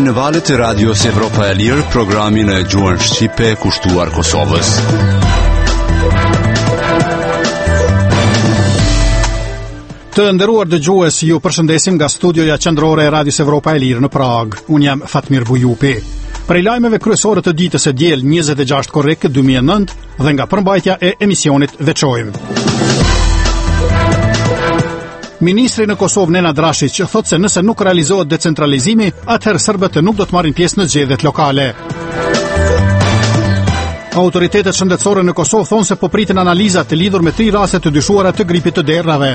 në valët e radios Evropa e Lirë, programin e gjuhën shqipe kushtuar Kosovës. Të nderuar dëgjues, ju përshëndesim nga studioja qendrore e Radios Evropa e Lirë në Prag. Unë jam Fatmir Bujupi. Prej lajmeve kryesore të ditës së diel 26 korrik 2009 dhe nga përmbajtja e emisionit veçojmë. Ministri në Kosovë Nenad Rashić thotë se nëse nuk realizohet decentralizimi, atëherë serbët nuk do të marrin pjesë në zgjedhjet lokale. Autoritetet shëndetësore në Kosovë thonë se po pritin analiza të lidhur me 3 raste të dyshuara të gripit të derrave.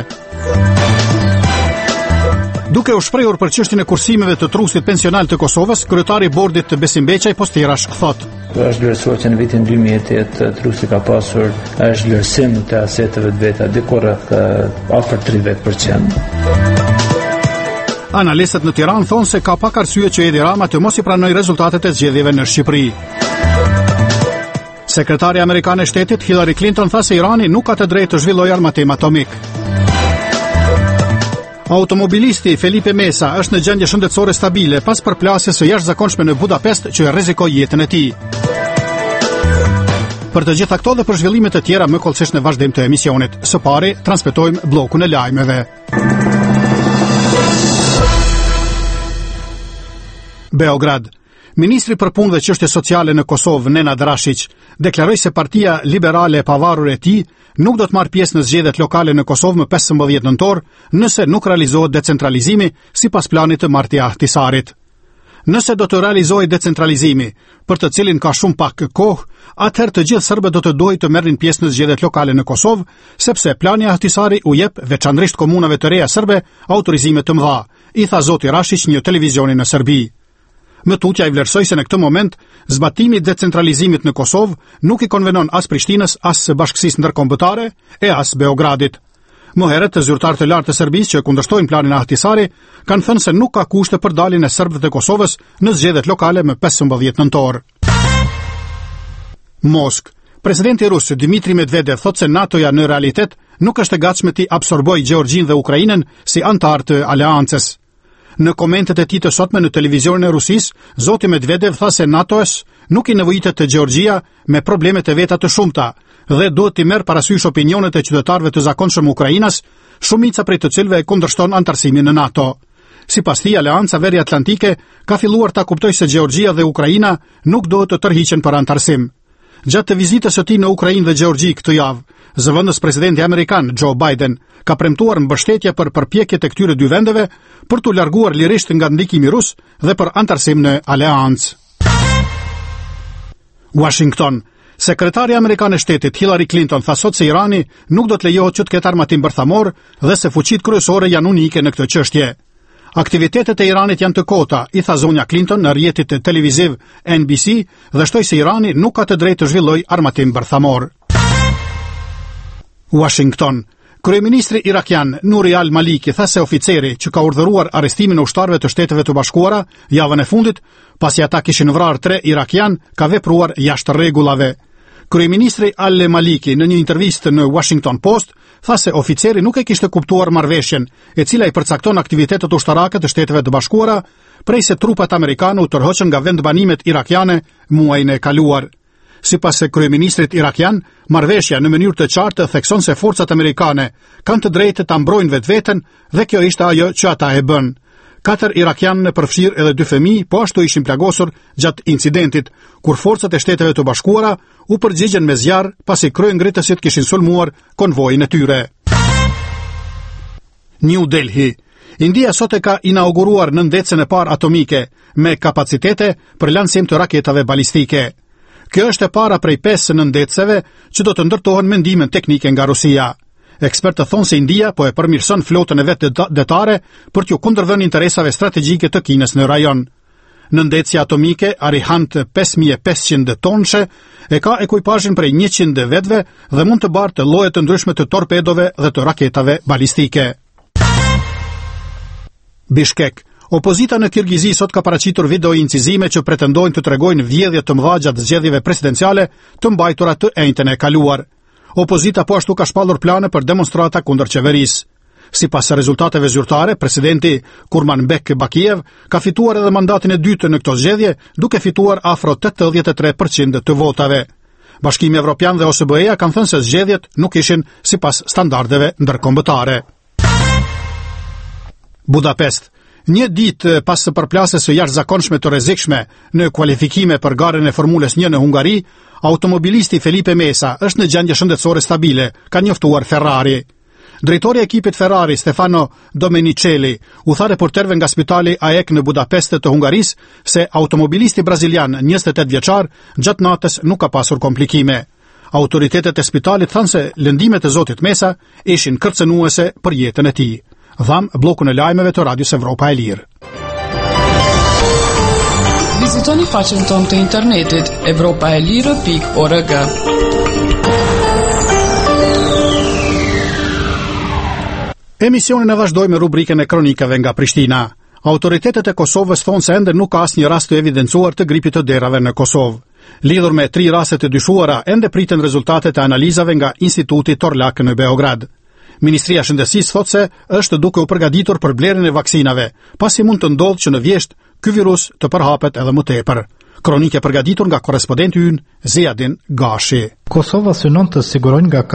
Duke u shprehur për çështjen e kursimeve të trusit pensional të Kosovës, kryetari i bordit të Besim Beqaj Postirash thotë: Është vlerësuar që në vitin 2008 trusi ka pasur është vlerësim të aseteve të veta diku rreth afër 30%. Analistët në Tiranë thonë se ka pak arsye që Edi Rama të mos i pranojë rezultatet e zgjedhjeve në Shqipëri. Sekretari amerikan e shtetit Hillary Clinton tha se Irani nuk ka të drejtë të zhvillojë armatim atomik. Automobilisti Felipe Mesa është në gjendje shëndetësore stabile pas përplasjes së jashtëzakonshme në Budapest që e rrezikoi jetën e tij. Për të gjitha këto dhe për zhvillimet të tjera më kollësisht në vazhdim të emisionit. Së pari transmetojmë bllokun e lajmeve. Beograd. Ministri për punë dhe çështje sociale në Kosovë Nenad Rashić deklaroi se Partia Liberale e Pavarur e tij nuk do të marrë pjesë në zgjedhjet lokale në Kosovë më 15 nëntor nëse nuk realizohet decentralizimi sipas planit të Marti Ahtisarit. Nëse do të realizohet decentralizimi, për të cilin ka shumë pak kohë, atëherë të gjithë serbët do të duhet të merrin pjesë në zgjedhjet lokale në Kosovë, sepse plani Ahtisari u jep veçanërisht komunave të reja serbe autorizime të mëdha, i tha zoti Rashić një televizioni në Serbi. Më tutja i vlerësoi se në këtë moment zbatimi i decentralizimit në Kosovë nuk i konvenon as Prishtinës, as Bashkësisë Ndërkombëtare e as Beogradit. Më herët, zyrtarë të lartë të Serbisë që kundërshtojnë planin Ahtisari kanë thënë se nuk ka kushte për daljen e serbëve të Kosovës në zgjedhjet lokale më 15 nëntor. Moskë. Presidenti rus Dmitri Medvedev thotë se NATO-ja në realitet nuk është e gatshme të absorbojë Gjeorgjinë dhe Ukrainën si antar të aleancës. Në komentet e tij të sotme në televizionin e Rusisë, zoti Medvedev tha se NATO-s nuk i nevojitet të Gjeorgjia me problemet e veta të shumta dhe duhet të merr parasysh opinionet e qytetarëve të zakonshëm Ukrainës, shumica prej të cilëve e kundërshton antarësimin në NATO. Sipas tij, Aleanca Veriatlantike ka filluar ta kuptojë se Gjeorgjia dhe Ukraina nuk duhet të tërhiqen për antarësim. Gjatë të vizitës së tij në Ukrainë dhe Gjeorgji këtë javë, zëvendës presidenti amerikan Joe Biden ka premtuar mbështetje për përpjekjet e këtyre dy vendeve për t'u larguar lirisht nga ndikimi rus dhe për antarësim në aleancë. Washington. Sekretari amerikan e shtetit Hillary Clinton tha sot se Irani nuk do të lejohet që të ketë armatim bërthamor dhe se fuqitë kryesore janë unike në këtë çështje. Aktivitetet e Iranit janë të kota, i tha zonja Clinton në rrjetit televiziv NBC dhe shtoi se Irani nuk ka të drejtë të zhvillojë armatim bërthamor. Washington. Kryeministri irakian Nuri al-Maliki tha se oficeri që ka urdhëruar arrestimin e ushtarëve të Shteteve të Bashkuara javën e fundit, pasi ata kishin vrarë 3 irakian, ka vepruar jashtë rregullave. Kryeministri al-Maliki në një intervistë në Washington Post tha se oficeri nuk e kishte kuptuar marrëveshjen, e cila i përcakton aktivitetet ushtarake të Shteteve të Bashkuara, prej se trupat amerikane u tërhoqën nga vendbanimet irakiane muajin e kaluar. Sipas se kryeministrit irakian, marrëveshja në mënyrë të qartë thekson se forcat amerikane kanë të drejtë ta mbrojnë vetveten dhe kjo ishte ajo që ata e bën. 4 irakianë përfshirë edhe 2 fëmijë po ashtu ishin plagosur gjatë incidentit, kur forcat e Shteteve të Bashkuara u përgjigjen me zjarr pasi kryengritësit kishin sulmuar konvojin e tyre. New Delhi. India sot e ka inauguruar nëndecën e parë atomike me kapacitete për lancim të raketave balistike. Kjo është e para prej 5 nëndecëve që do të ndërtohen me ndihmën teknike nga Rusia. Ekspertët thonë se India po e përmirëson flotën e vet detare për t'u kundërvënë interesave strategjike të Kinës në rajon. Nëndecja atomike Arihant 5500 tonëshe e ka ekuipazhin prej 100 vetëve dhe mund të bartë lloje të ndryshme të torpedove dhe të raketave balistike. Bishkek. Opozita në Kirgizi sot ka paraqitur video incizime që pretendojnë të tregojnë vjedhje të mëdha gjatë zgjedhjeve presidenciale të mbajtura të enjtën e kaluar. Opozita po ashtu ka shpallur plane për demonstrata kundër qeverisë. Sipas rezultateve zyrtare, presidenti Kurmanbek Bakiev ka fituar edhe mandatin e dytë në këto zgjedhje, duke fituar afro 83% të votave. Bashkimi Evropian dhe OSBE-ja kanë thënë se zgjedhjet nuk ishin sipas standardeve ndërkombëtare. Budapest. Një ditë pas së përplasjes së jashtëzakonshme të rrezikshme në kualifikime për garën e Formulës 1 në Hungari, automobilisti Felipe Massa është në gjendje shëndetësore stabile, ka njoftuar Ferrari. Drejtori i ekipit Ferrari, Stefano Domenicelli, u tha reporterëve nga spitali AEK në Budapest të Hungarisë se automobilisti brazilian, 28 vjeçar, gjatë natës nuk ka pasur komplikime. Autoritetet e spitalit thanë se lëndimet e zotit Messa ishin kërcënuese për jetën e tij. Dham bllokun e lajmeve të Radios Evropa e Lirë. Vizitoni faqen tonë të internetit evropaelirë.org. Emisionin e vazhdoj me rubrikën e kronikave nga Prishtina. Autoritetet e Kosovës thonë se ende nuk ka asnjë rast të evidencuar të gripit të derave në Kosovë. Lidhur me 3 raste të dyshuara, ende priten rezultatet e analizave nga Instituti Torlak në Beograd. Ministria e Shëndetësisë thotë se është duke u përgatitur për blerjen e vaksinave, pasi mund të ndodhë që në vjesht ky virus të përhapet edhe më tepër. Kronike përgatitur nga korrespondenti ynë Ziadin Gashi. Kosova synon të sigurojnë nga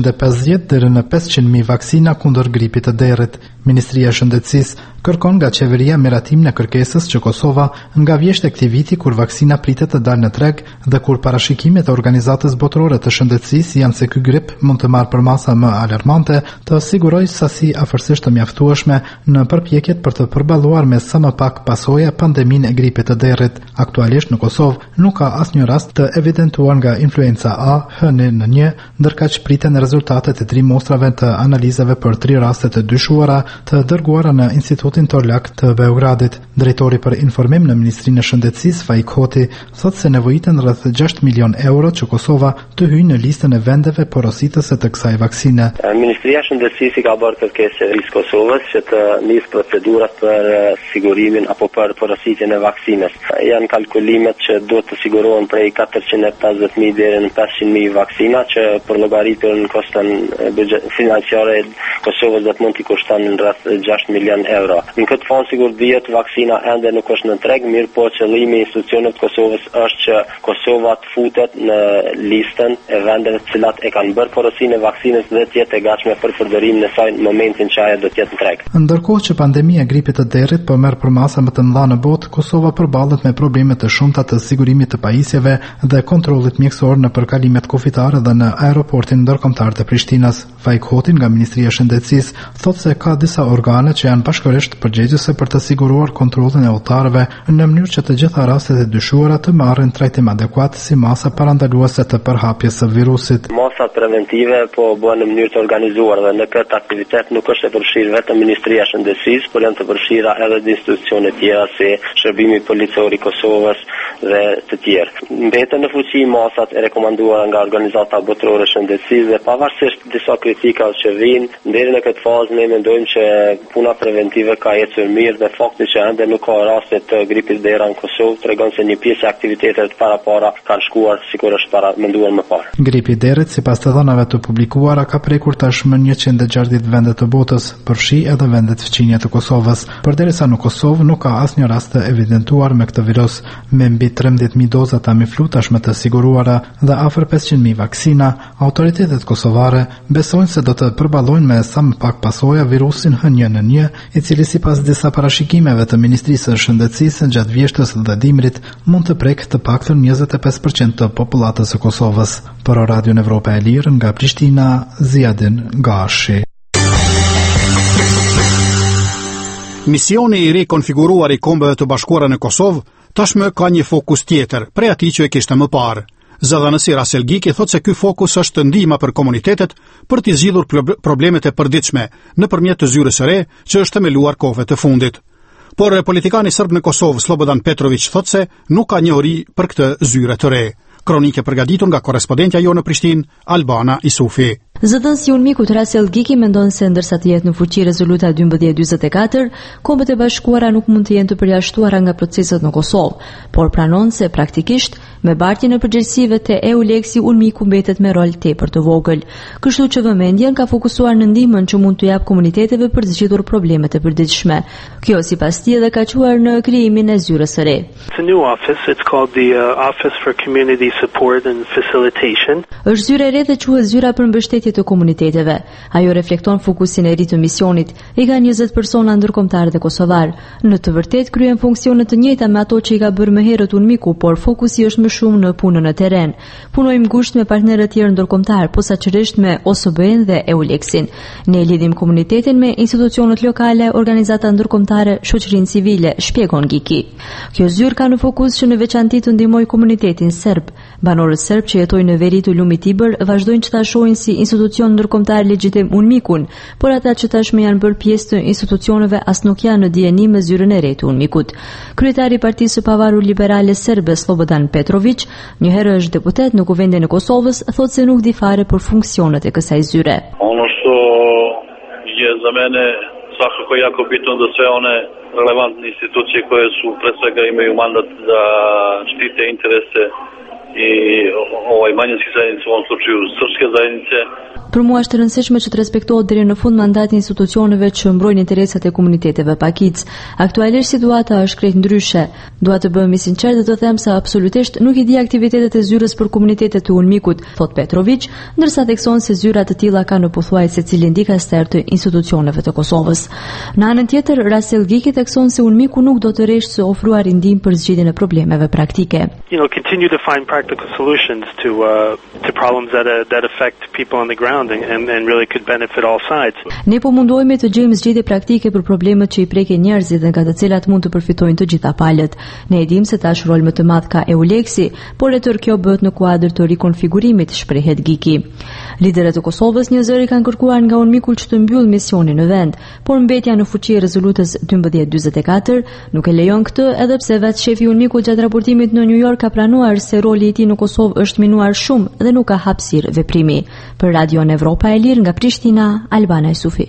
450 deri në 500.000 vaksina kundër gripit të derrit. Ministria e Shëndetësisë kërkon nga qeveria miratimin e kërkesës që Kosova nga vjesht e këtij viti kur vaksina pritet të dalë në treg dhe kur parashikimet e Organizatës Botërore të Shëndetësisë janë se ky grip mund të marrë përmasa më alarmante, të sigurojë sasi afërsisht të mjaftueshme në përpjekjet për të përballuar me sa më pak pasoja pandeminë e gripit të derrit. Aktualisht në Kosovë nuk ka asnjë rast të evidentuar nga influenca A H1N1, ndërkaq priten rezultatet e 3 mostrave të analizave për 3 raste të dyshuara të dërguara në Institutin Torlak të Beogradit. Drejtori për informim në Ministrinë e Shëndetësisë, Faik Hoti, thotë se nevojiten rreth 6 milion euro që Kosova të hyjë në listën e vendeve porositëse të kësaj vaksine. Ministria e Shëndetësisë ka bërë kërkesë ris Kosovës që të nisë procedurat për sigurimin apo për porositjen e vaksinës. Janë kalkulimet që duhet të sigurohen prej 450.000 deri në 500.000 vaksina që për llogaritur në koston financiare Kosovës do të mund të kushton rreth 6 milion euro. Në këtë fond sigur dihet vaksina ende nuk është në treg, mirë po qëllimi i institucionit të Kosovës është që Kosova të futet në listën e vendeve të cilat e kanë bërë porosinë e vaksinës dhe të jetë e gatshme për përdorimin e saj në momentin që ajo do të jetë në treg. Ndërkohë që pandemia e gripit të derrit po merr përmasa më të mëdha në botë, Kosova përballet me probleme të shumta të sigurimit të pajisjeve dhe kontrollit mjekësor në përkalimet kufitare dhe në aeroportin ndërkombëtar të Prishtinës. Faik Hoti nga Ministria e Shëndetësisë thotë se ka disa organe që janë bashkërisht përgjegjëse për të siguruar kontrollin e udhëtarëve në mënyrë që të gjitha rastet e dyshuara të marrin trajtim adekuat si masa parandaluese të përhapjes së virusit. Masat preventive po bëhen në mënyrë të organizuar dhe në këtë aktivitet nuk është e përfshirë vetëm Ministria e Shëndetësisë, por janë të përfshira edhe institucione tjera si Shërbimi Policor i Kosovës dhe të tjerë. Mbeten në fuqi masat e rekomanduara nga Organizata Botërore e Shëndetësisë dhe pavarësisht disa kritikave që vijnë deri në këtë fazë, ne mendojmë që puna preventive ka ecur mirë dhe fakti që ende nuk ka raste të gripit dera në Kosovë tregon se një pjesë e aktivitetet para kanë shkuar sikur është para menduar më parë. Gripi i derrit, sipas të dhënave të publikuara, ka prekur tashmë 160 vende të botës, përfshi edhe vendet fqinje të Kosovës. Përderisa në Kosovë nuk ka asnjë rast të evidentuar me këtë virus, me mbi 13.000 doza Tamiflu tashmë të siguruara dhe afër 500.000 vaksina, autoritetet kosovare besojnë se do të përballojnë me sa më pak pasoja virusin H1N1, i cili sipas disa parashikimeve të Ministrisë së Shëndetësisë gjatë vjeshtës dhe dimrit mund të prekë të paktën 25% të popullatës së Kosovës. Për Radion Evropa e Lirë nga Prishtina, Ziadin Gashi. Misioni i rikonfiguruar i Kombeve të Bashkuara në Kosovë tashmë ka një fokus tjetër, prej atij që e kishte më parë. Zëdhënësi Rasel Giki thotë se ky fokus është ndihma për komunitetet për t'i zgjidhur problemet e përditshme nëpërmjet të zyrës së re që është themeluar kohëve të fundit. Por politikani serb në Kosovë Slobodan Petrović thotë se nuk ka njohuri për këtë zyre të re. Kronike përgatitur nga korrespondentja jo në Prishtinë, Albana Isufi. Zëdhënësi i UNMIK-ut Rasel Giki mendon se ndërsa të jetë në fuqi rezoluta 1244, Kombët e Bashkuara nuk mund të jenë të përjashtuara nga proceset në Kosovë, por pranon se praktikisht me bartjen e përgjegjësive te EULEX-i UNMIK-u mbetet me rol tepër të vogël. Kështu që vëmendjen ka fokusuar në ndihmën që mund t'u jap komuniteteve për të zgjidhur problemet e përditshme. Kjo sipas tij edhe ka quar në krijimin e zyrës së re. It's a new office. It's called the Office for Community Support and Facilitation. Është zyra e re dhe quhet Zyra për mbështetje të komuniteteve. Ajo reflekton fokusin e ri të misionit. I ka 20 persona ndërkombëtar dhe kosovar. Në të vërtetë kryen funksione të njëjta me ato që i ka bërë më herët UNMIK-u, por fokusi është më shumë në punën në terren. Punojmë ngushtë me partnerë të tjerë ndërkombëtar, posaçërisht me OSBE-n dhe EULEX-in. Ne lidhim komunitetin me institucionet lokale, organizata ndërkombëtare, shoqërinë civile, shpjegon Giki. Kjo zyrë ka në fokus që në veçanti të ndihmojë komunitetin serb. Banorët serb që jetojnë në veri të lumit Tibër vazhdojnë që ta shohin si institucion ndërkombëtar legjitim UNMIK-un, por ata që tashmë janë bërë pjesë të institucioneve as nuk janë në dijeni me zyrën e re të UNMIK-ut. Kryetari i Partisë së Pavarur Liberale Serbe Slobodan Petrović, një herë është deputet në Kuvendin e Kosovës, thotë se nuk di fare për funksionet e kësaj zyre. Ono što je za mene svakako jako bitno da sve one relevantne institucije koje su pre svega imaju mandat da štite interese i manjinskih zajednica, u ovom slučaju srpske zajednice. Për mua është e rëndësishme që të respektohet deri në fund mandati institucioneve që mbrojnë interesat e komuniteteve pakic. Aktualisht situata është krejt ndryshe. Dua të bëhem i sinqert dhe të them se absolutisht nuk i di aktivitetet e zyrës për komunitetet të UNMIK-ut, thot Petrović, ndërsa thekson se zyra të tilla kanë në pothuajse secili dikaster të institucioneve të Kosovës. Në anën tjetër, Rasel Giki thekson se UNMIK-u nuk do të rreshtë të ofruar ndihmë për zgjidhjen e problemeve praktike. Continue to find practical solutions to problems that affect people on the ground. And really could benefit all sides. Ne po mundohemi të gjejmë zgjidhje praktike për problemet që i prekin njerëzit dhe nga të cilat mund të përfitojnë të gjitha palët. Ne e dimë se tash rol më të madh ka EULEX-i, por e tërë kjo bëhet në kuadër të rikonfigurimit, shprehet Giki. Liderët e Kosovës një zëri kanë kërkuar nga UNMIK-u që të mbyll misionin në vend, por mbetja në fuqi e rezolutës 1244 nuk e lejon këtë, edhe pse vetë shefi i UNMIK-u gjatë raportimit në New York ka pranuar se roli i tij në Kosovë është minuar shumë dhe nuk ka hapësirë veprimi. Për Radio Evropa e Lirë nga Prishtina, Albana Jusufi.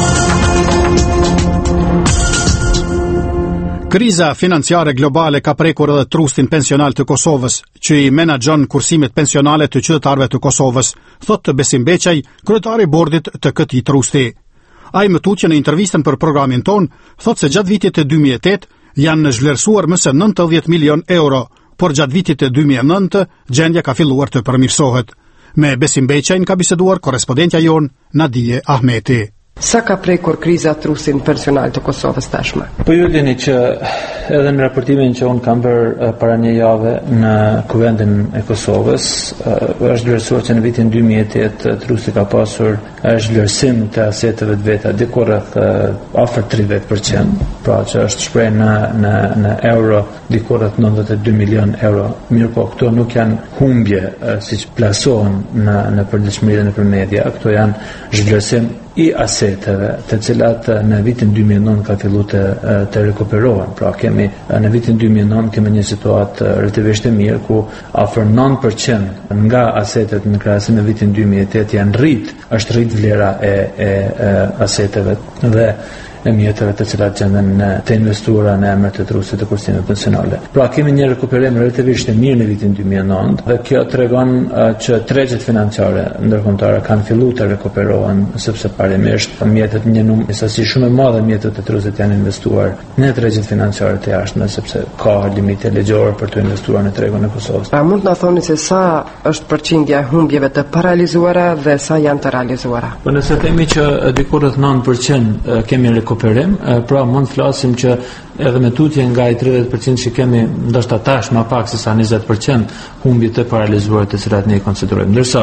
Kriza financiare globale ka prekur edhe trustin pensional të Kosovës, që i menaxhon kursimet pensionale të qytetarëve të Kosovës, thotë Besim Beqaj, kryetari i bordit të këtij trusti. Ai më tutje në intervistën për programin ton, thotë se gjatë vitit të 2008 janë zhvlerësuar më se 90 milion euro, por gjatë vitit të 2009 gjendja ka filluar të përmirësohet. Me Besim Beqajn ka biseduar korespondentja jon Nadije Ahmeti. Sa ka prekur kriza trustin pensional të Kosovës tashmë? Po ju dini që edhe në raportimin që unë kam bërë para një jave në Kuvendin e Kosovës, është vlerësuar që në vitin 2008 trusti ka pasur zhvlerësim të aseteve të veta diku rreth afër 30%, pra që është shprehë në euro diku rreth 92 milion euro. Mirë po, këto nuk janë humbje siç plasohen në përditshmëri dhe nëpër media, këto janë zhvlerësim i aseteve të cilat në vitin 2009 ka filluar të rekuperohen. Pra në vitin 2009 kemi një situatë relativisht e mirë ku afër 9% nga asetet në krahasim me vitin 2008 janë është rrit vlera e aseteve dhe e mjeteve të cilat gjenden të investuara në emër të trusit të kursimeve pensionale. Pra kemi një rekuperim relativisht e mirë në vitin 2009 dhe kjo tregon që tregjet financiare ndërkombëtare kanë filluar të rekuperohen sepse parimisht mjetet një sasi shumë e madhe mjetet të trusit janë investuar në tregjet financiare të jashtme sepse ka limite ligjore për të investuar në tregun e Kosovës. A mund na thoni se sa është përqindja e humbjeve të paralizuara dhe sa janë të realizuara? Po nëse themi që diku rreth 9% kemi rekuperim, pra mund flasim që edhe me tutje nga i 30% që kemi ndoshta tash më pak se sa 20% humbje të paralizuara të cilat ne i konsiderojmë. Ndërsa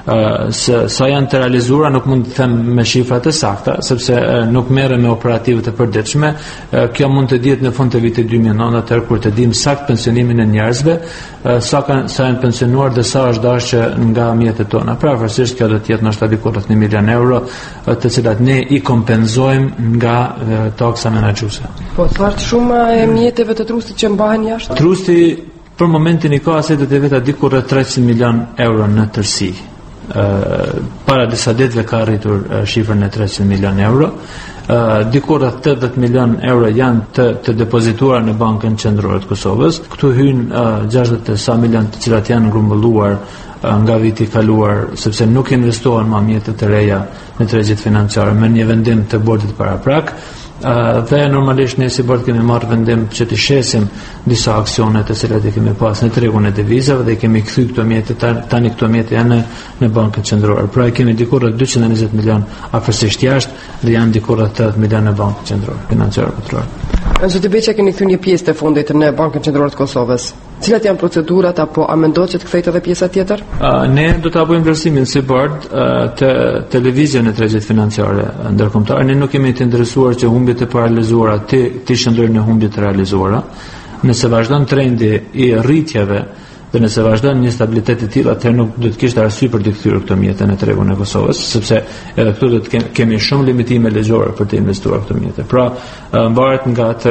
sa janë të realizuara nuk mund të them me shifra të sakta, sepse nuk merrem me operative të përditshme. Kjo mund të dihet në fund të vitit 2009 atëherë kur të dimë sakt pensionimin e njerëzve, sa janë pensionuar dhe sa është dashur nga mjetet tona. Pra vërtetësisht kjo do të jetë ndoshta diku rreth 1 milion euro, të cilat ne i kompenzojmë nga taksa menaxhuese. Po shumë e mjeteve të trustit që mbahen jashtë? Trusti për momentin i ka asetet e veta diku rreth 300 milion euro në tërësi. para disa ditëve ka arritur shifrën e 300 milion euro. Diku rreth 80 milion euro janë të depozituara në Bankën Qendrore të Kosovës. Këtu hyn 60 sa milion të cilat janë grumbulluar nga viti i kaluar, sepse nuk investohen më mjete të reja në tregjet financiare me një vendim të bordit paraprak. Dhe normalisht ne si bord kemi marrë vendim që të shesim disa aksione të cilat i kemi pas në tregun e devizave dhe i kemi kthy këto mjete, tani këto mjete janë në Bankën Qendrore. Pra kemi diku rreth 220 milion afërsisht jashtë dhe janë diku rreth 80 milion në Bankën Qendrore Financiare Kotrore. Zoti Beqa, keni thënë një pjesë të fundit në Bankën Qendrore të Kosovës. Cilat janë procedurat apo a mendon që të kthejt edhe pjesa tjetër? Ne do ta bëjmë vlerësimin si bord të televizion e tregjet financiare ndërkombëtare. Ne nuk jemi të interesuar që humbjet e paralizuara të shndrojnë në humbje të realizuara. Nëse vazhdon trendi i rritjeve dhe nëse vazhdon një stabilitet i tillë, atëherë nuk do të kishte arsye për të kthyer këto mjete në tregun e Kosovës, sepse edhe këtu do të kemi shumë limitime ligjore për të investuar këto mjete. Pra, mbaret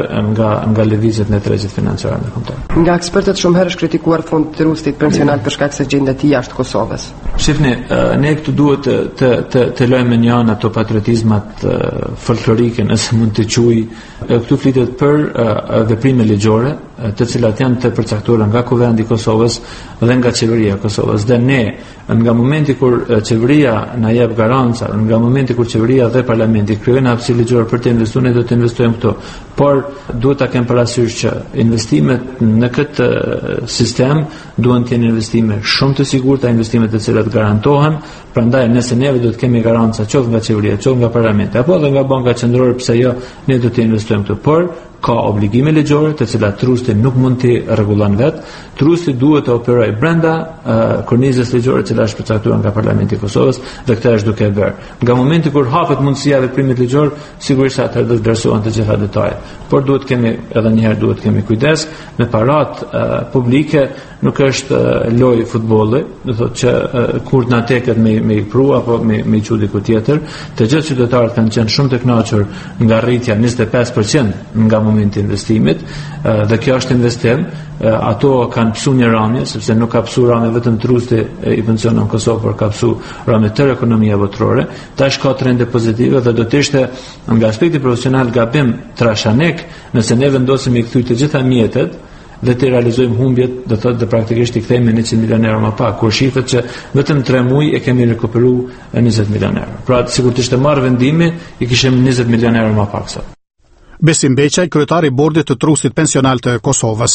nga lëvizjet në tregjet financiare ndërkombëtare. Nga ekspertët shumë herë është kritikuar fondi i trustit pensional për shkak se gjendet jashtë Kosovës. Shifni, ne këtu duhet të lojmë një anë ato patriotizmat folklorike, nëse mund të quaj. Këtu flitet për veprime ligjore, të cilat janë të përcaktuara nga Kuvendi i Kosovës dhe nga qeveria e Kosovës. Dhe ne, nga momenti kur qeveria na jep garanca, nga momenti kur qeveria dhe parlamenti krijojnë hapësirë ligjore për të investuar, ne do të investojmë këtu. Por duhet ta kem parasysh që investimet në këtë sistem duhen të jenë investime shumë të sigurta, investime të cilat garantohen. Prandaj nëse neve do të kemi garanca qoftë nga qeveria, qoftë nga parlamenti apo edhe nga Banka Qendrore, pse jo, ne do të investojmë këtu. Por ka obligime ligjore të cilat trusti nuk mund të rregullon vet. Trusti duhet të operojë brenda kornizës ligjore që është përcaktuar nga Parlamenti i Kosovës dhe këtë është duke bërë. Nga momenti kur hapet mundësia e veprimit ligjor, sigurisht atëherë do të vlerësohen të gjitha detajet. Por duhet kemi kujdes me parat publike, nuk është lojë futbolli, do thotë që kur na teket me i pru apo me i çu diku tjetër. Të gjithë qytetarët kanë qenë shumë të kënaqur nga rritja 25% nga momenti i investimit dhe kjo është investim. Ato kanë psu një ramje, sepse nuk ka psu ramje vetëm trusti i pensionit në Kosovë, por ka psu ramje tërë ekonomia botrore. Tash ka trende pozitive dhe do të ishte nga aspekti profesional gabim trashanek nëse ne vendosim i kthy të gjitha mjetet dhe të realizojmë humbjet, do thotë dhe praktikisht i kthejmë 100 milion euro më pak, kur shifet që vetëm 3 muaj e kemi rikuperuar 20 milion euro. Pra, sikur të ishte marrë vendimi, i kishim 20 milion euro më pak sot. Besim Beqaj, kryetari i bordit të Trustit Pensional të Kosovës.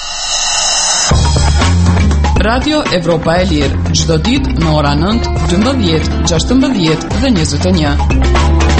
Radio Evropa e Lirë, çdo ditë në ora 9, 12, 16 dhe 21.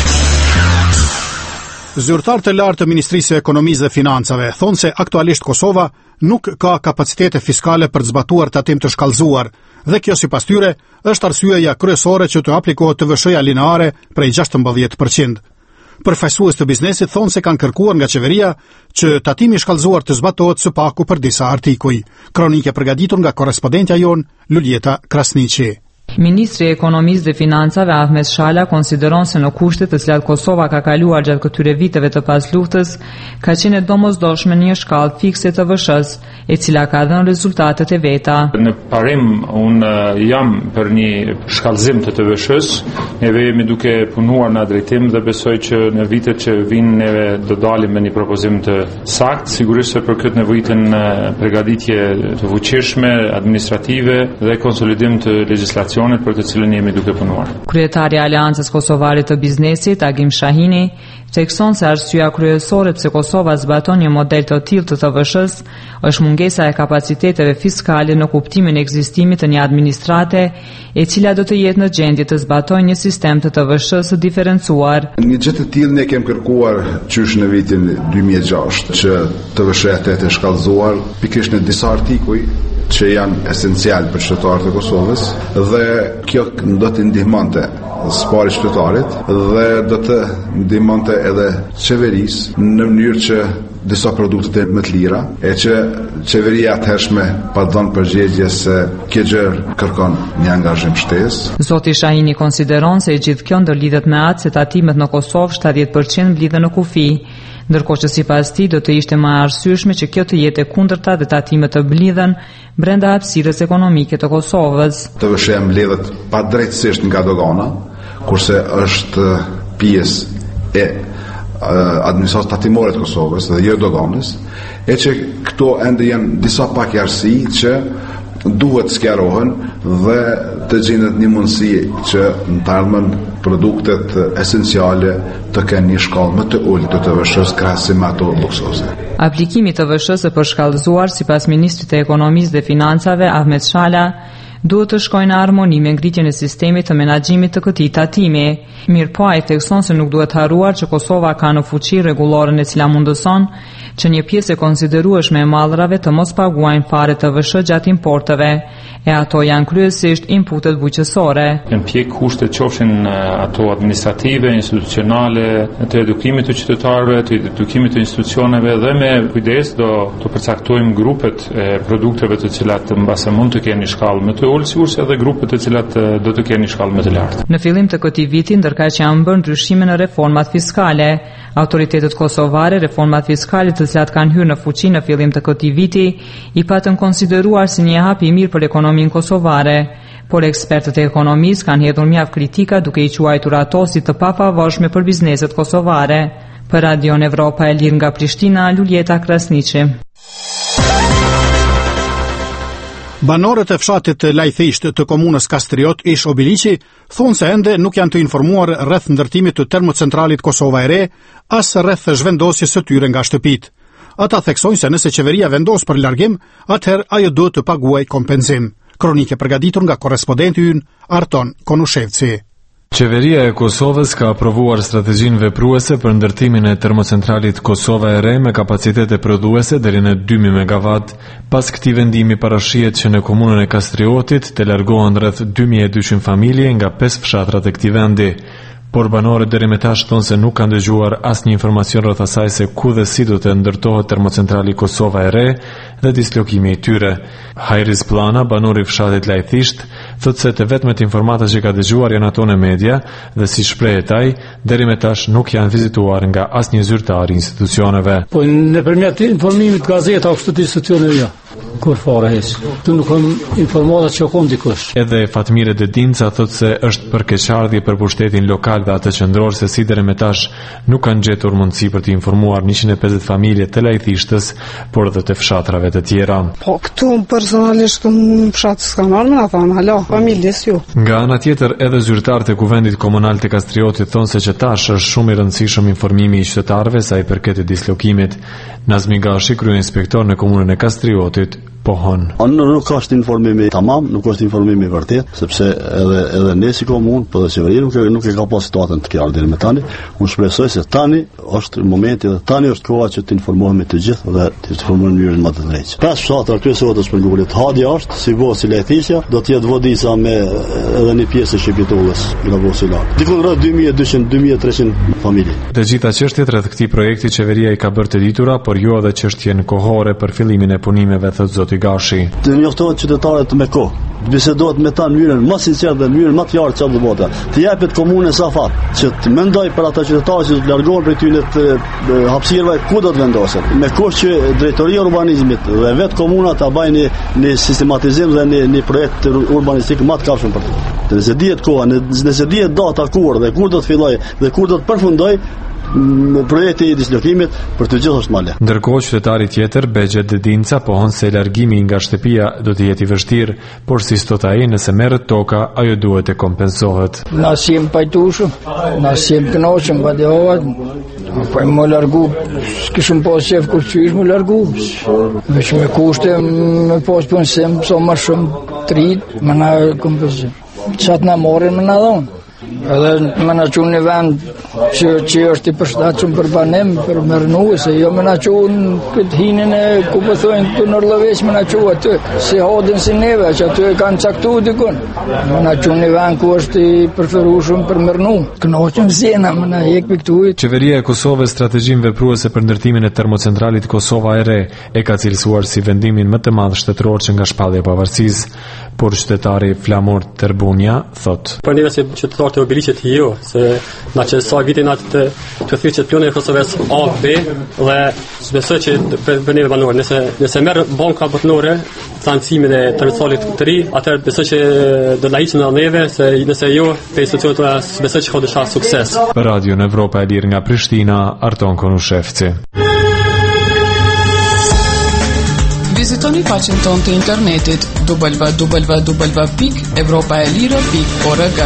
Zyrtar të lartë të Ministrisë së Ekonomisë dhe Financave thonë se aktualisht Kosova nuk ka kapacitete fiskale për të zbatuar tatim të shkallëzuar dhe kjo sipas tyre është arsyeja kryesore që të aplikohet TVSH-ja lineare prej 16%. Përfaqësues të biznesit thonë se kanë kërkuar nga qeveria që tatimi i shkallëzuar të zbatohet së paku për disa artikuj. Kronike përgatitur nga korrespondentja jon Luljeta Krasniqi. Ministri i Ekonomisë dhe Financave Ahmet Shala konsideron se në kushtet të cilat Kosova ka kaluar gjatë këtyre viteve të pasluftës, ka qenë domosdoshme një shkallë fikse të TVSH-s, e cila ka dhënë rezultatet e veta. Në parim unë jam për një shkallëzim të TVSH-s, neve jemi duke punuar në drejtim dhe besoj që në vitet që vinë neve do dalim me një propozim të sakt, sigurisht se për këtë nevojiten përgatitje të fuqishme, administrative dhe konsolidim të legjislacionit për të cilën jemi duke punuar. Kryetari i Aleancës Kosovare të Biznesit, Agim Shahini, thekson se arsyeja kryesore pse Kosova zbaton një model të tillë të TVSH-s është mungesa e kapaciteteve fiskale në kuptimin e ekzistimit të një administrate e cila do të jetë në gjendje të zbatojë një sistem të TVSH-s diferencuar. Një gjë të tillë ne kemi kërkuar qysh në vitin 2006 që TVSH-ja të jetë shkallëzuar pikërisht në disa artikuj që janë esencial për qytetarët e Kosovës dhe kjo do të ndihmonte spari qytetarit dhe do të ndihmonte edhe qeverisë në mënyrë që disa produktet më të lira, e që qeveria atëhershme pa dhënë përgjigje se kjo gjë kërkon një angazhim shtesë. Zoti Shahini konsideron se gjithë kjo ndërlidhet me atë se tatimet në Kosovë 70% mblidhen në kufi, ndërkohë që sipas tij do të ishte më arsyeshme që kjo të jetë e kundërta dhe tatimet të mblidhen brenda hapësirës ekonomike të Kosovës. TVSH mbledhet padrejtësisht nga dogana, kurse është pjesë e administratës tatimore të Kosovës dhe jo doganës, e që këto ende janë disa pakjarësi që duhet sqarohen dhe të gjendet një mundësi që në të ardhmen produktet esenciale të kenë një shkallë më të ulët të TVSH-s krahasim me ato luksoze. Aplikimi të TVSH-s për shkallëzuar sipas ministrit të ekonomisë dhe financave Ahmet Shala duhet të shkojnë në harmoni me ngritjen e sistemit të menaxhimit të këtij tatimi. Mirpo ai thekson se nuk duhet harruar që Kosova ka në fuqi rregullorën e cila mundëson që një pjesë e konsiderueshme e mallrave të mos paguajnë fare TVSH gjatë importeve, e ato janë kryesisht inputet bujqësore. Në pjek kushtet qofshin ato administrative, institucionale, të edukimit të qytetarëve, të edukimit të institucioneve dhe me kujdes do të përcaktojmë grupet e produkteve të cilat mbase mund të kenë një shkallë më të ulët, sigurisht edhe grupet të cilat do të kenë një shkallë më të lartë. Në fillim të këtij viti, ndërkaq që janë bërë ndryshime në reformat fiskale, autoritetet kosovare reformat fiskale të cilat kanë hyrë në fuqi në fillim të këtij viti i patën konsideruar si një hap i mirë për ekonominë kosovare, por ekspertët e ekonomisë kanë hedhur mjaft kritika duke i quajtur ato si të pafavorshme për bizneset kosovare. Për Radion Evropa e Lirë nga Prishtina, Luljeta Krasniqi. Banorët e fshatit të Lajthisht të komunës Kastriot ish Obiliqi thonë se ende nuk janë të informuar rreth ndërtimit të termocentralit Kosova e Re, as rreth zhvendosjes së tyre nga shtëpit. Ata theksojnë se nëse qeveria vendos për largim, atëherë ajo duhet të paguajë kompenzim. Kronike përgatitur nga korrespondenti ynë Arton Konushevci. Qeveria e Kosovës ka aprovuar strategjinë vepruese për ndërtimin e termocentralit Kosova e Re me kapacitete prodhuese deri në 2000 MW. Pas këtij vendimi parashihet që në komunën e Kastriotit të largohen rreth 2200 familje nga 5 fshatrat e këtij vendi. Por banorët deri më tash thonë se nuk kanë dëgjuar asnjë informacion rreth asaj se ku dhe si do të ndërtohet termocentrali Kosova e Re dhe dislokimi i tyre. Hajris Plana, banori i fshatit Lajthisht, thotë se të vetmet informatat që ka dëgjuar janë ato në media dhe si shprehet ai, deri më tash nuk janë vizituar nga asnjë zyrtar i institucioneve. Po nëpërmjet informimit gazeta ose të institucioneve jo. Kur fare heq. Tu nuk kam informata që kom dikush. Edhe Fatmire Dedinca thotë se është për keqardhje për pushtetin lokal dhe atë qendror se si deri më tash nuk kanë gjetur mundësi për të informuar 150 familje të Lajthishtës, por edhe të fshatrave të tjera. Po këtu personalisht në fshat s'kan ardhur, na thonë, hala, familjes ju. Nga ana tjetër, edhe zyrtarët e kuvendit komunal të Kastriotit thonë se që tash është shumë i rëndësishëm informimi i qytetarëve sa i përket dislokimit. Nazmi Gashi, kryeinspektor në komunën e Kastriotit, pohon. Nuk është informimi tamam, nuk është informimi vërtet, sepse edhe ne si komunë, por edhe qeveria nuk e ka pas situatën të kësaj deri më tani. Unë shpresoj se tani është momenti dhe tani është koha që të informohemi të gjithë dhe të informohemi në mënyrë më të drejtë. Pas fshatra kryesore të shpërngulit Hadia është, si Vosi Lajthisja, do të jetë Vodica me edhe një pjesë e Shqipitullës nga Vosi Lart. Diku rreth 2200-2300 familje. Të gjitha çështjet rreth këtij projekti qeveria i ka bërë të ditura, por jo edhe çështjen kohore për fillimin e punimeve, thotë zoti Gashi. Të njoftohet qytetarët me kohë. Të bisedohet me ta në mënyrën më sinqertë dhe në mënyrën më të qartë çfarë do bëhet. Të japet komunës afat që të mendoj për ata qytetarë që do të largohen prej tyre të hapësirave ku do të vendosen. Me kusht që drejtoria e urbanizmit dhe vetë komuna ta bajnë në sistematizim dhe në projekt urbanistik më të kapshëm për të. Nëse dihet koha, nëse dihet data kur dhe kur do të fillojë dhe kur do të përfundojë projekti i dislokimit për të gjithë është male. Ndërkohë qytetari tjetër, Begjet Dedinca, pohon se largimi nga shtëpia do të jetë i vështirë, por si thot ai, nëse merret toka, ajo duhet të kompensohet. Na sim pajtushëm, na sim kënaqëm padjohet. Po më largu, s'kishëm pas qef kur qysh më largu. Veç me kushte me pas punësim, so më shumë trit, më na kompensim. Çat na morën më na dhon. Edhe më na çun në vend që është I përshtatshëm për banem, për mërnuese, jo më na quhen këtë hinën e ku po thonë të Norlloveç më na quhen aty, si hodin si neve, që aty e kanë caktuar dikun. Më na quhen në vend ku është I preferueshëm për mërnu. Kënaqem zena më na jek këtu. Qeveria e Kosovës strategjinë vepruese për ndërtimin e termocentralit Kosova e Re e ka cilësuar si vendimin më të madh shtetëror që nga shpallja e pavarësisë, por qytetari Flamur Terbunja thot: Për neve si qytetar të obiliqet jo, se na që sa vitin atë të fyqet plone e Kosovës A, B dhe besoj që për neve banorë, nëse merr banka botërore financimin e terminalit të ri, atëherë besoj që do na hiqen neve, se nëse jo, pe institucionet besoj që ka dësha sukses. Për Radio Evropa e Lirë nga Prishtina, Arton Konushevci. Vizitoni faqen tonë të internetit www.evropaelire.org.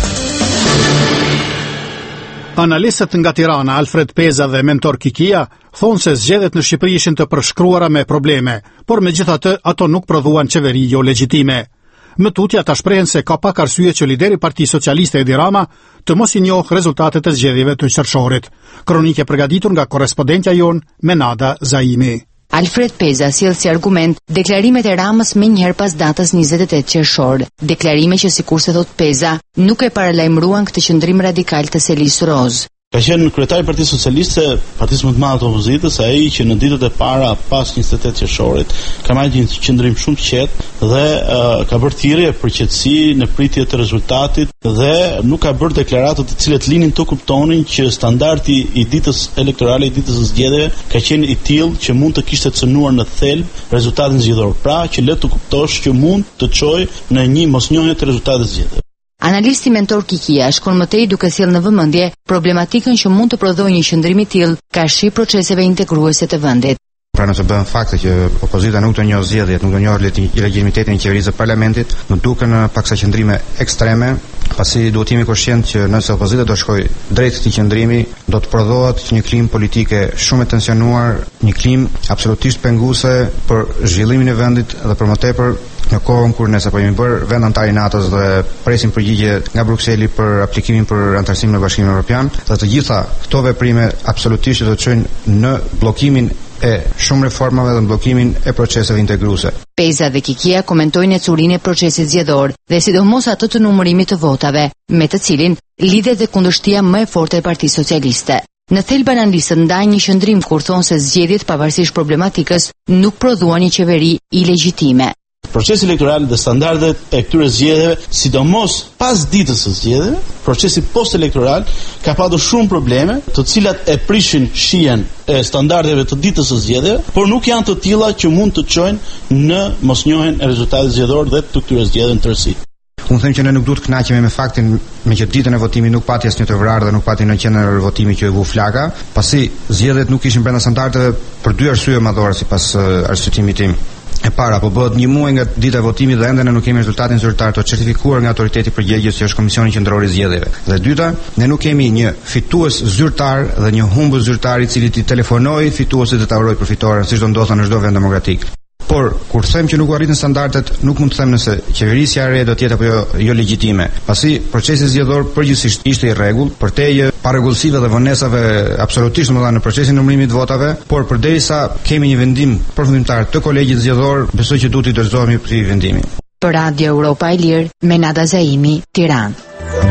Analistët nga Tirana, Alfred Peza dhe Mentor Kikia, thonë se zgjedhjet në Shqipëri ishin të përshkruara me probleme, por megjithatë ato nuk prodhuan qeveri jo legjitime. Më tutje ata shprehen se ka pak arsye që lideri Partisë Socialiste Edi Rama të mos I njohë rezultatet e zgjedhjeve të qershorit. Kronike përgatitur nga korrespondentja jon Menada Zaimi. Alfred Peza sjell si argument deklarimet e Ramës më njëherë pas datës 28 qershor, deklarime që sikurse thot Peza, nuk e paralajmëruan këtë qëndrim radikal të Selis Roz. Ka qenë kryetari i Partisë Socialiste, partisë më të madhe të opozitës, ai që në ditët e para pas 28 qershorit ka marrë një qendrim shumë të qetë dhe ka bërë thirrje për qetësi në pritje të rezultatit dhe nuk ka bërë deklarata të cilat linin të kuptonin që standardi I ditës elektorale, I ditës së zgjedhjeve ka qenë I tillë që mund të kishte cënuar në thelb rezultatin zgjedhor. Pra, që le të kuptosh që mund të çojë në një mosnjohje të rezultatit zgjedhjeve. Analisti Mentor Kikia shkon më tej duke sjellë në vëmendje problematikën që mund të prodhojë një qëndrim I tillë ka shi proceseve integruese të vendit. Pra nëse bëhen fakte që opozita nuk do njohë zgjedhjet, nuk do njohë legitimitetin e qeverisë së parlamentit, më duken paksa qëndrime ekstreme, pasi duhet jemi koshient që nëse opozita do shkojë drejt këtij qëndrimi, do të prodhohet një klimë politike shumë e tensionuar, një klimë absolutisht penguese për zhvillimin e vendit dhe për më tepër në kohën kur ne sapo jemi bërë vend antar I NATO-s dhe presim përgjigje nga Brukseli për aplikimin për antarësimin në Bashkimin Evropian, dhe të gjitha këto veprime absolutisht do të çojnë në bllokimin e shumë reformave dhe në bllokimin e proceseve integruese. Peza dhe Kikia komentojnë ecurinë e procesit zgjedhor dhe sidomos atë të numërimit të votave, me të cilin lidhet dhe kundërshtia më e fortë e Partisë Socialiste. Në thelb analistët ndajnë një qëndrim kur thonë se zgjedhjet pavarësisht problematikës nuk prodhuan një qeveri ilegjitime. Procesi elektoral dhe standardet e këtyre zgjedhjeve, sidomos pas ditës së zgjedhjeve, procesi post-elektoral ka pasur shumë probleme, të cilat e prishin shijen e standardeve të ditës së zgjedhjeve, por nuk janë të tilla që mund të çojnë në mosnjohjen e rezultatit zgjedhor dhe të këtyre zgjedhjeve në tërësi. Unë them që ne nuk duhet të kënaqemi me faktin me që ditën e votimit nuk pati asnjë të vrarë dhe nuk pati në qendër votimi që u vu flaka, pasi zgjedhjet nuk ishin brenda standardeve për dy arsye madhore sipas arsyetimit tim. E para, po bëhet një muaj nga dita e votimit dhe ende ne nuk kemi rezultatin zyrtar të certifikuar nga autoriteti përgjegjës që është Komisioni Qendror I Zgjedhjeve. Dhe dyta, ne nuk kemi një fitues zyrtar dhe një humbës zyrtar I cili të telefonojë fituesit dhe ta urojë përfitoren, siç do ndodhte në çdo vend demokratik. Por kur them që nuk u arritën standardet, nuk mund të them nëse qeverisja e re do të jetë apo jo legjitime, pasi procesi zgjedhor përgjithsisht ishte I rregull, përtej parregullsive dhe vonesave absolutisht të mëdha në procesin e numërimit të votave, por përderisa kemi një vendim përfundimtar të kolegjit zgjedhor, besoj që duhet I dorëzohemi për këtë vendim. Për Radio Europa e Lirë, Menada Zaimi, Tiranë.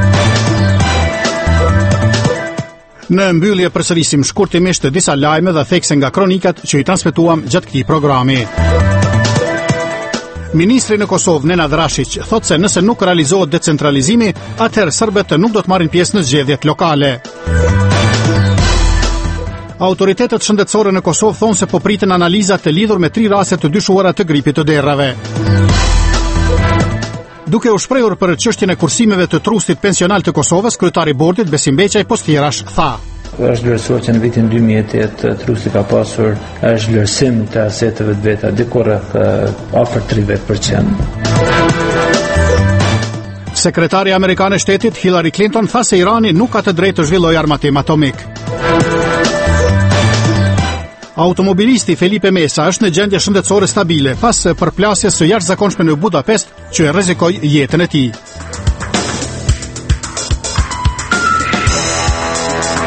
Në mbyllje përsërisim shkurtimisht disa lajme dhe thekse nga kronikat që I transmetuam gjatë këtij programi. Ministri në Kosovë Nenad Drashić thot se nëse nuk realizohet decentralizimi, atëherë serbët nuk do të marrin pjesë në zgjedhjet lokale. Autoritetet shëndetësore në Kosovë thonë se po priten analiza të lidhur me 3 raste të dyshuara të gripit të derrave. Duke u shprehur për çështjen e kursimeve të trustit pensional të Kosovës, kryetari i bordit Besim Beqaj Postirash tha: Është vlerësuar që në vitin 2008 trusti ka pasur është vlerësim të aseteve të veta diku rreth afër 30%. Sekretari amerikan e shtetit Hillary Clinton tha se Irani nuk ka të drejtë të zhvillojë armatim atomik. Automobilisti Felipe Mesa është në gjendje shëndetësore stabile pas përplasjes së jashtëzakonshme në Budapest që e rrezikoi jetën e tij.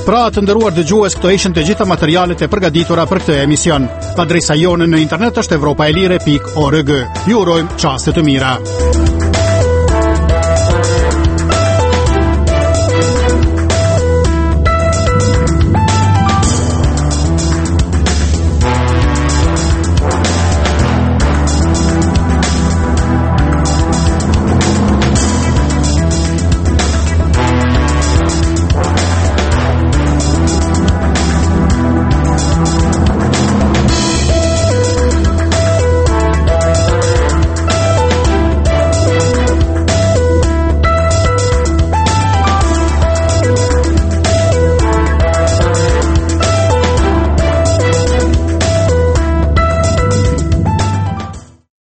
Pra të nderuar dëgjues, këto ishin të gjitha materialet e përgatitura për këtë emision. Adresa jonë në internet është europaelire.org. Ju urojmë çaste të mira.